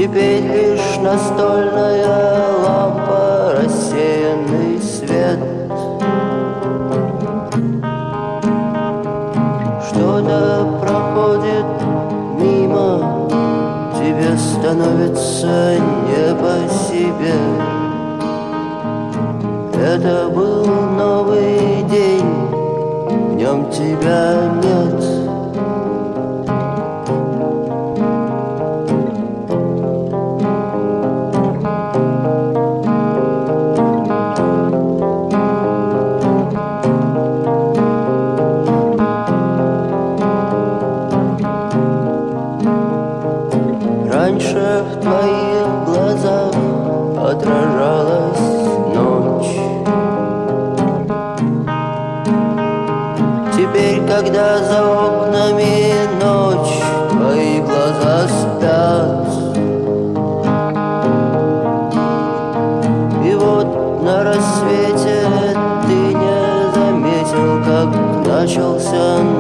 Теперь лишь настольная лампа, рассеянный свет. Что-то проходит мимо, тебе становится не по себе. Это был новый день, в нем тебя нет. Раньше в твоих глазах отражалась ночь. Теперь, когда за окнами ночь, твои глаза спят. И вот на рассвете ты не заметил, как начался